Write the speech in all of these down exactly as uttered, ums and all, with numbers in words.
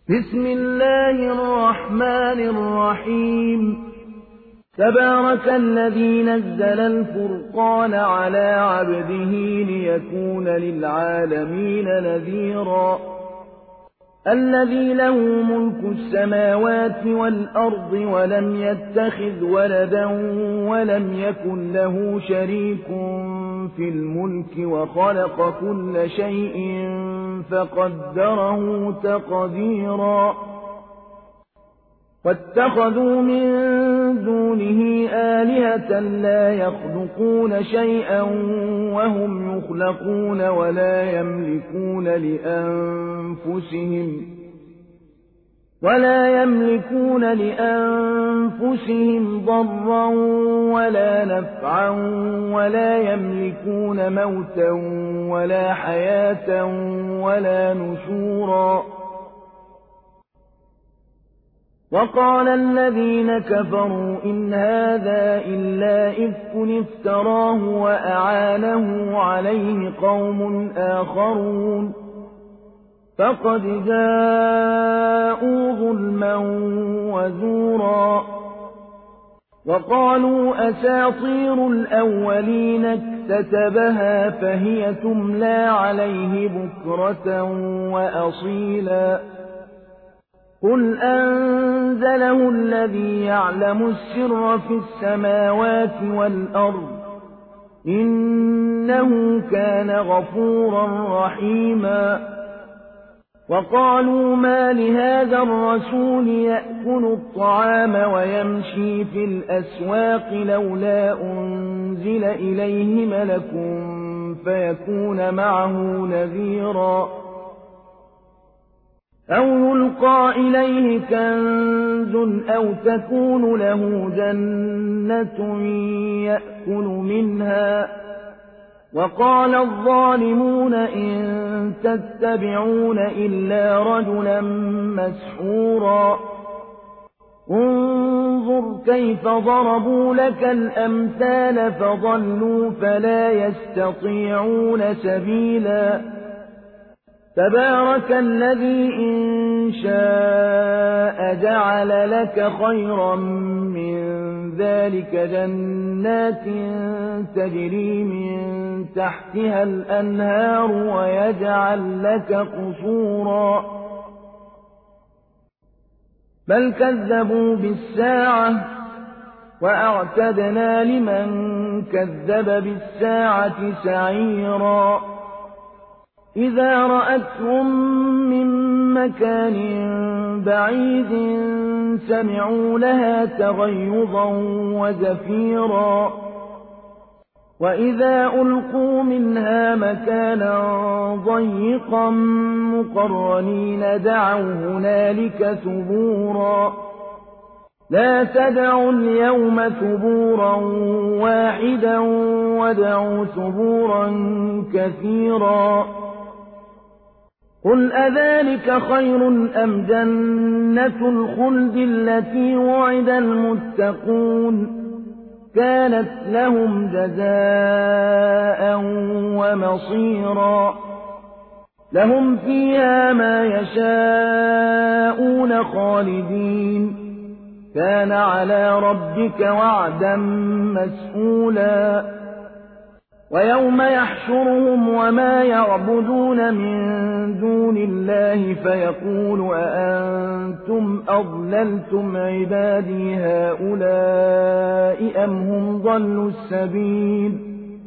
بسم الله الرحمن الرحيم تبارك الذي نزل الفرقان على عبده ليكون للعالمين نذيرا الذي له ملك السماوات والأرض ولم يتخذ ولدا ولم يكن له شريك في الملك وخلق كل شيء فقدره تقديرا واتخذوا من دونه آلهة لا يخلقون شيئا وهم يخلقون ولا يملكون لأنفسهم ولا يملكون لأنفسهم ضرا ولا نفعا ولا يملكون موتا ولا حياة ولا نشورا وقال الذين كفروا إن هذا إلا إفك افتراه وأعانه عليه قوم آخرون فقد جاءوا ظلما وزورا وقالوا أساطير الأولين اكتتبها فهي تملى عليه بكرة وأصيلا قل أنزله الذي يعلم السر في السماوات والأرض إنه كان غفورا رحيما وقالوا ما لهذا الرسول يأكل الطعام ويمشي في الأسواق لولا أنزل إليه ملك فيكون معه نذيرا أو يلقى إليه كنز أو تكون له جنة يأكل منها وقال الظالمون إن تتبعون إلا رجلا مسحورا انظر كيف ضربوا لك الأمثال فضلوا فلا يستطيعون سبيلا تبارك الذي إن شاء جعل لك خيرا من ذلك جنات تجري من تحتها الأنهار ويجعل لك قصورا بل كذبوا بالساعة وأعتدنا لمن كذب بالساعة سعيرا إذا رأتهم من مكان بعيد سمعوا لها تغيظا وزفيرا وإذا ألقوا منها مكانا ضيقا مقرنين دعوا هنالك ثبورا لا تدعوا اليوم ثبورا واحدا وادعوا ثبورا كثيرا قل أذلك خير أم جنة الخلد التي وعد المتقون كانت لهم جزاء ومصيرا لهم فيها ما يشاءون خالدين كان على ربك وعدا مسئولا ويوم يحشرهم وما يعبدون من دون الله فيقول أأنتم أضللتم عبادي هؤلاء أم هم ضلوا السبيل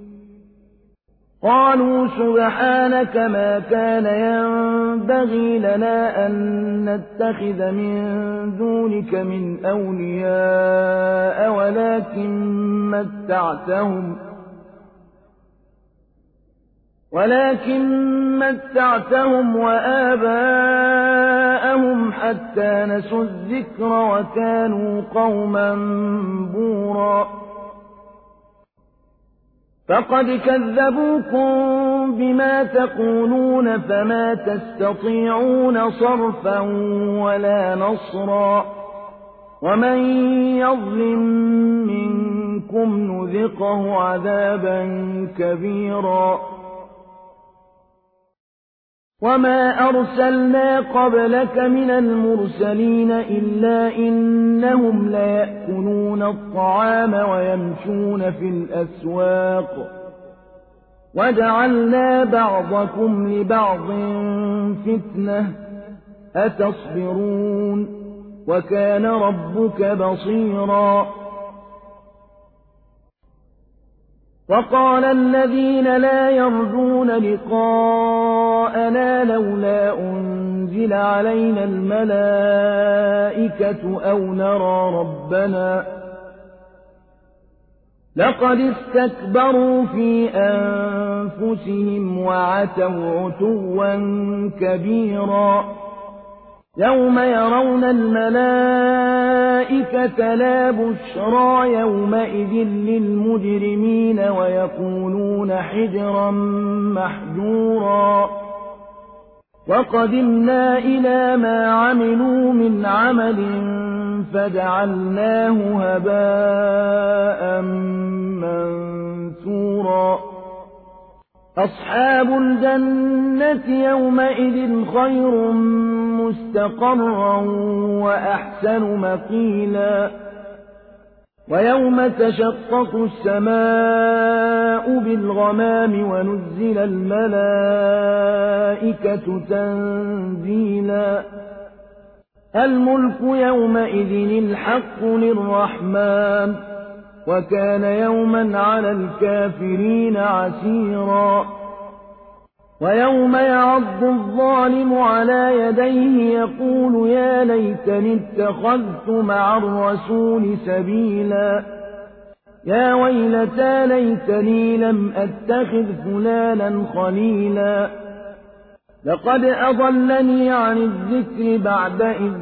قالوا سبحانك ما كان ينبغي لنا أن نتخذ من دونك من أولياء ولكن متعتهم ولكن متعتهم وآباءهم حتى نسوا الذكر وكانوا قوما بورا فقد كذبوكم بما تقولون فما تستطيعون صرفا ولا نصرا ومن يظلم منكم نذقه عذابا كبيرا وما أرسلنا قبلك من المرسلين إلا إنهم ليأكلون الطعام ويمشون في الأسواق وجعلنا بعضكم لبعض فتنة أتصبرون وكان ربك بصيرا وقال الذين لا يرجون لقاءنا لولا أنزل علينا الملائكة أو نرى ربنا لقد استكبروا في أنفسهم وعتوا عتوا كبيرا يوم يرون الملائكة لا بشرى يومئذ للمجرمين ويقولون حجرا محجورا وقدمنا إلى ما عملوا من عمل فجعلناه هباء منثورا أصحاب الجنة يومئذ خير مستقرا وأحسن مقيلا ويوم تشقق السماء بالغمام ونزل الملائكة تنزيلا الملك يومئذ الحق للرحمن وكان يوما على الكافرين عسيرا ويوم يعض الظالم على يديه يقول يا ليتني اتخذت مع الرسول سبيلا يا ويلتى ليتني لم أتخذ فلانا خليلا لقد أضلني عن الذكر بعد إذ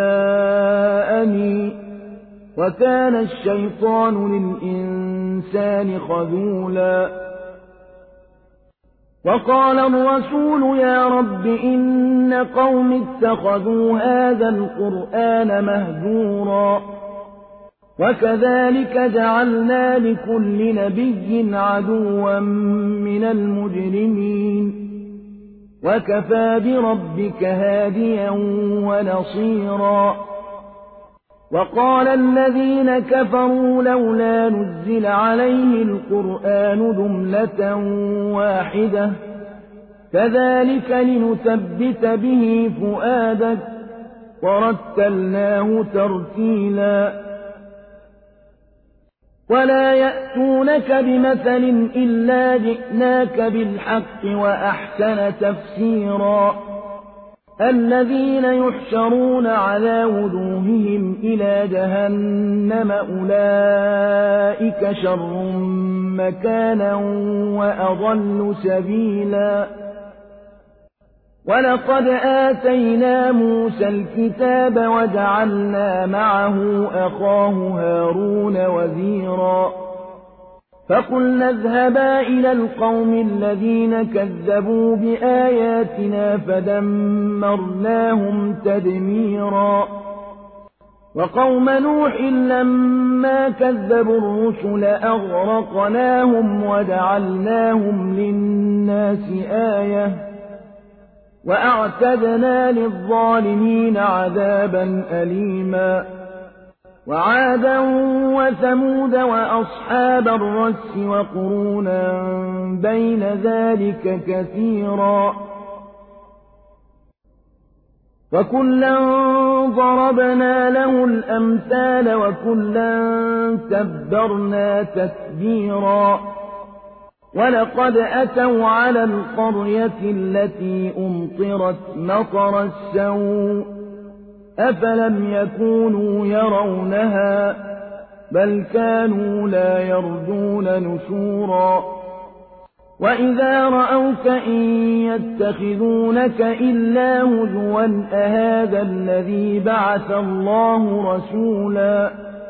جاءني وكان الشيطان للإنسان خذولا وقال الرسول يا رب إن قوم اتخذوا هذا القرآن مهجورا وكذلك جعلنا لكل نبي عدوا من المجرمين وكفى بربك هاديا ونصيرا وقال الذين كفروا لولا نزل عليه القرآن جملة واحدة كذلك لنثبت به فؤادك ورتلناه ترتيلا ولا يأتونك بمثل إلا جئناك بالحق وأحسن تفسيرا الذين يحشرون على وجوههم إلى جهنم أولئك شر مكانا وأضل سبيلا ولقد آتينا موسى الكتاب وجعلنا معه أخاه هارون وزيرا فقلنا اذهبا إلى القوم الذين كذبوا بآياتنا فدمرناهم تدميرا وقوم نوح لما كذبوا الرسل أغرقناهم وجعلناهم للناس آية وأعتدنا للظالمين عذابا أليما وعادا وثمود وأصحاب الرس وقرونا بين ذلك كثيرا وكلا ضربنا له الأمثال وكلا تبرنا تتبيرا ولقد أتوا على القرية التي أمطرت مطر السوء أفلم يكونوا يرونها بل كانوا لا يرجون نشورا وإذا رأوك إن يتخذونك إلا هزوا أهذا الذي بعث الله رسولا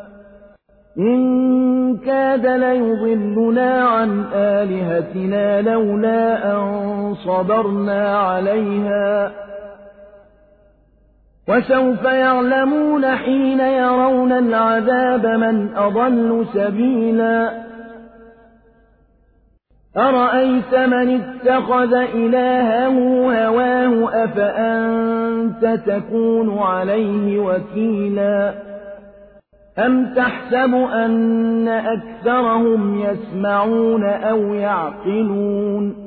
إن كاد ليضلنا عن آلهتنا لولا أن صبرنا عليها وسوف يعلمون حين يرون العذاب من أضل سبيلا أرأيت من اتخذ إلهه هواه أفأنت تكون عليه وكيلا أم تحسب أن أكثرهم يسمعون أو يعقلون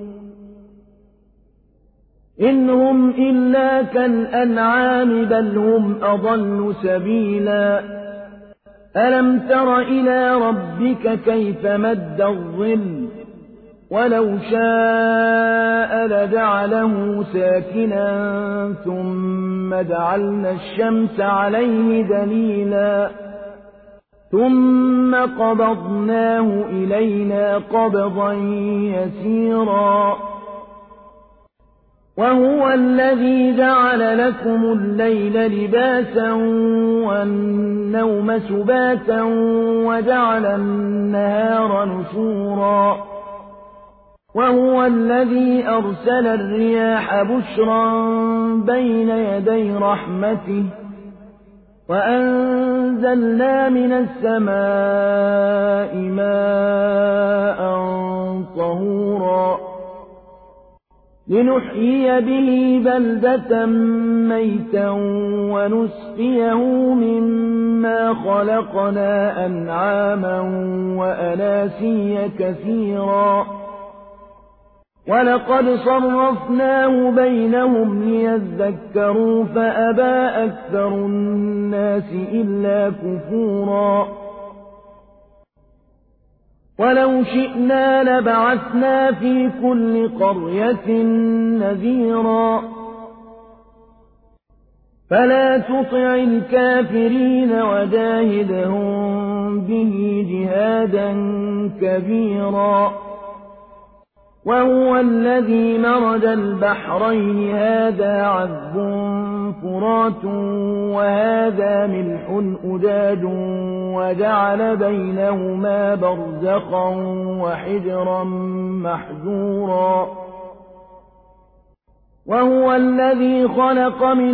إن هم إلا كالأنعام بل هم أضل سبيلا ألم تر إلى ربك كيف مد الظل ولو شاء لجعله ساكنا ثم جعلنا الشمس عليه دليلا ثم قبضناه إلينا قبضا يسيرا وهو الذي جعل لكم الليل لباسا والنوم سباتا وجعل النهار نشورا وهو الذي أرسل الرياح بشرا بين يدي رحمته وأنزلنا من السماء ماء طهورا لنحيي به بلدة ميتا ونسقيه مما خلقنا أنعاما وأناسيا كثيرا ولقد صرفناه بينهم ليذكروا فأبى أكثر الناس إلا كفورا ولو شئنا لبعثنا في كل قرية نذيرا فلا تطع الكافرين وجاهدهم به جهادا كبيرا وهو الذي مرج البحرين هذا عذب فرات وهذا ملح أجاج وجعل بينهما برزخا وحجرا محجورا وهو الذي خلق من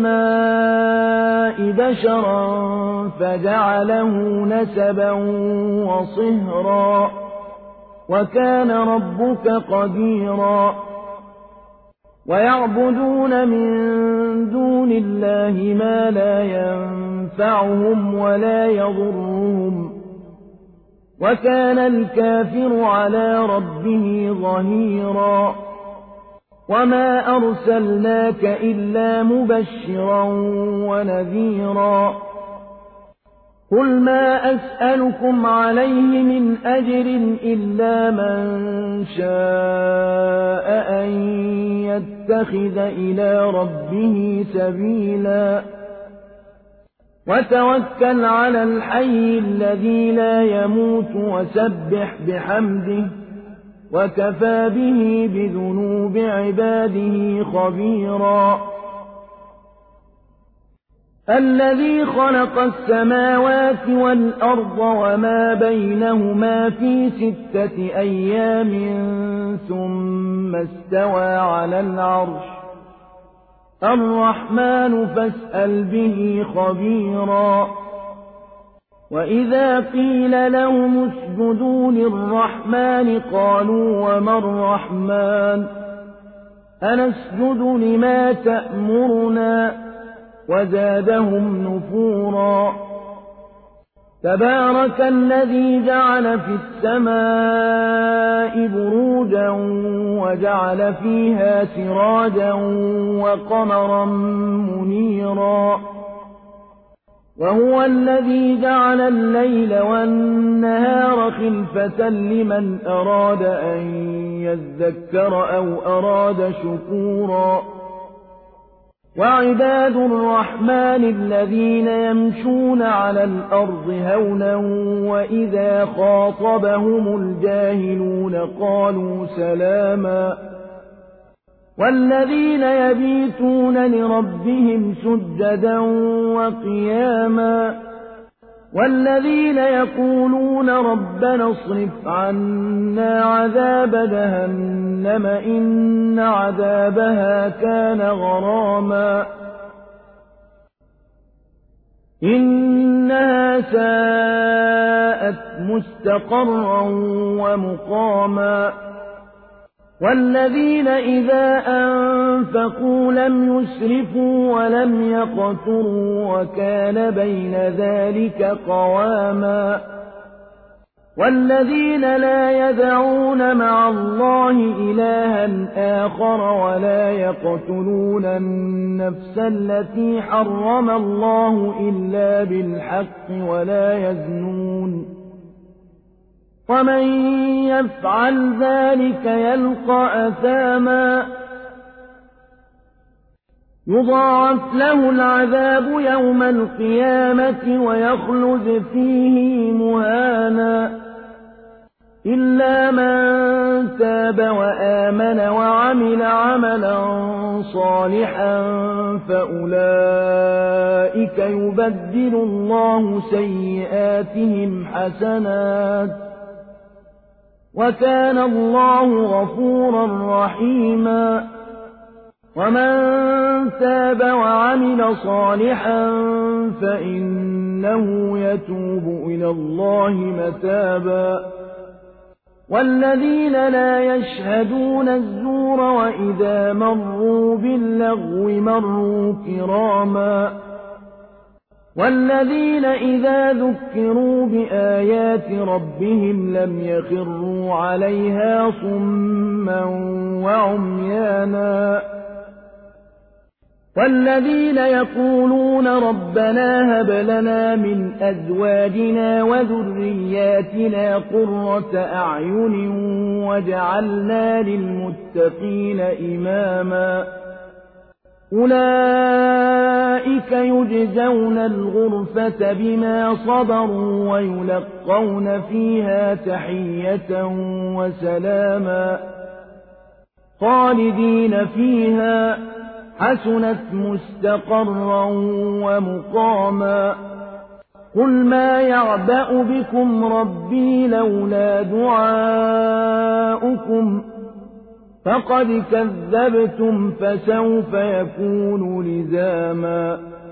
الماء بشرا فجعله نسبا وصهرا وكان ربك قديرا ويعبدون من دون الله ما لا ينفعهم ولا يضرهم وكان الكافر على ربه ظهيرا وما أرسلناك إلا مبشرا ونذيرا قل ما أسألكم عليه من أجر إلا من شاء أن يتخذ إلى ربه سبيلا وتوكل على الحي الذي لا يموت وسبح بحمده وكفى به بذنوب عباده خبيرا الذي خلق السماوات والأرض وما بينهما في ستة أيام ثم استوى على العرش الرحمن فاسأل به خبيرا وإذا قيل لهم اسجدوا للرحمن قالوا وما الرحمن أنسجد لما تأمرنا وزادهم نفورا تبارك الذي جعل في السماء بروجا وجعل فيها سراجا وقمرا منيرا وهو الذي جعل الليل والنهار خلفة لمن أراد أن يذكر أو أراد شكورا وعباد الرحمن الذين يمشون على الأرض هونا وإذا خاطبهم الجاهلون قالوا سلاما والذين يبيتون لربهم سجدا وقياما والذين يقولون ربنا اصرف عنا عذاب جهنم إن عذابها كان غراما إنها ساءت مستقرا ومقاما والذين إذا أنفقوا لم يسرفوا ولم يقتروا وكان بين ذلك قواما والذين لا يدعون مع الله إلها آخر ولا يقتلون النفس التي حرم الله إلا بالحق ولا يزنون ومن يفعل ذلك يلقى أثاما يضاعف له العذاب يوم القيامة ويخلد فيه مهانا إلا من تاب وآمن وعمل عملا صالحا فأولئك يبدل الله سيئاتهم حسنات وكان الله غفورا رحيما ومن تاب وعمل صالحا فإنه يتوب إلى الله متابا والذين لا يشهدون الزور وإذا مروا باللغو مروا كراما والذين إذا ذكروا بآيات ربهم لم يخروا عليها صما وعميانا والذين يقولون ربنا هب لنا من أزواجنا وذرياتنا قرة أعين واجعلنا للمتقين إماما أولئك يجزون الغرفة بما صبروا ويلقون فيها تحية وسلاما خالدين فيها حسنت مستقرا ومقاما قل ما يعبأ بكم ربي لولا دعاؤكم فقد كذبتم فسوف يكون لزاما